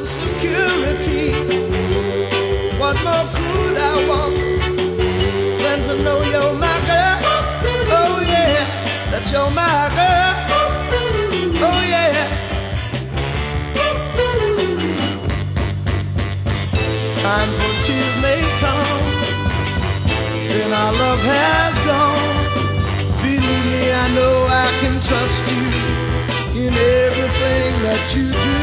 security. What more could I want than to know you're my girl? Oh yeah, that you're my girl. Oh yeah. Time for tears may come, then our love has gone. Believe me, I know I can trust you in everything that you do.